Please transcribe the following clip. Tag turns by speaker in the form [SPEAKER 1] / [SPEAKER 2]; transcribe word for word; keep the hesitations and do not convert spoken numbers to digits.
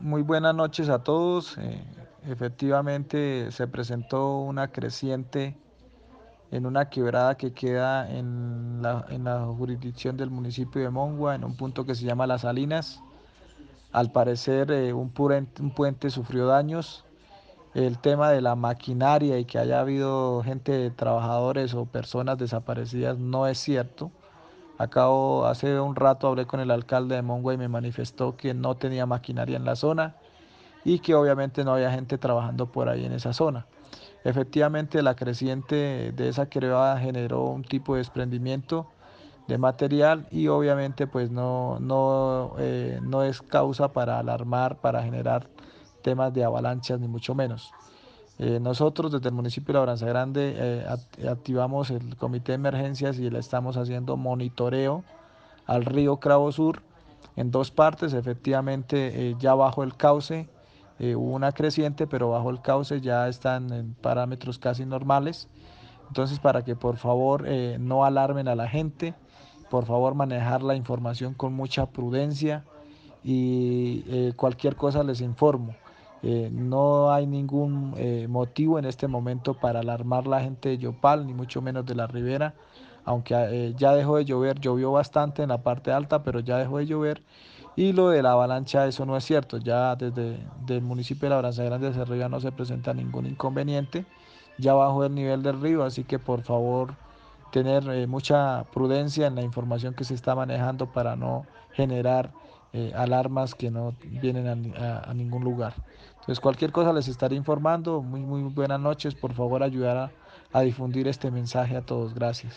[SPEAKER 1] Muy buenas noches a todos. Eh, efectivamente se presentó una creciente en una quebrada que queda en la, en la jurisdicción del municipio de Mongua, en un punto que se llama Las Salinas. Al parecer eh, un, puente, un puente sufrió daños. El tema de la maquinaria y que haya habido gente, trabajadores o personas desaparecidas no es cierto. Acabo, hace un rato hablé con el alcalde de Mongua y me manifestó que no tenía maquinaria en la zona y que obviamente no había gente trabajando por ahí en esa zona. Efectivamente, la creciente de esa quebrada generó un tipo de desprendimiento de material y obviamente pues no, no, eh, no es causa para alarmar, para generar temas de avalanchas, ni mucho menos. Eh, nosotros desde el municipio de Labranza Grande eh, act activamos el comité de emergencias y le estamos haciendo monitoreo al río Cravo Sur en dos partes. Efectivamente, eh, ya bajo el cauce eh, hubo una creciente, pero bajo el cauce ya están en parámetros casi normales. Entonces, para que por favor eh, no alarmen a la gente, por favor manejar la información con mucha prudencia y eh, cualquier cosa les informo. Eh, no hay ningún eh, motivo en este momento para alarmar a la gente de Yopal, ni mucho menos de la Ribera, aunque eh, ya dejó de llover, llovió bastante en la parte alta, pero ya dejó de llover. Y lo de la avalancha, eso no es cierto, ya desde el municipio de Labranza Grande de Cerrillo no se presenta ningún inconveniente, ya bajó el nivel del río, así que por favor tener eh, mucha prudencia en la información que se está manejando para no generar eh, alarmas que no vienen a, a, a, ningún lugar. Entonces cualquier cosa les estaré informando. Muy, muy buenas noches. Por favor ayudar a, a difundir este mensaje a todos. Gracias.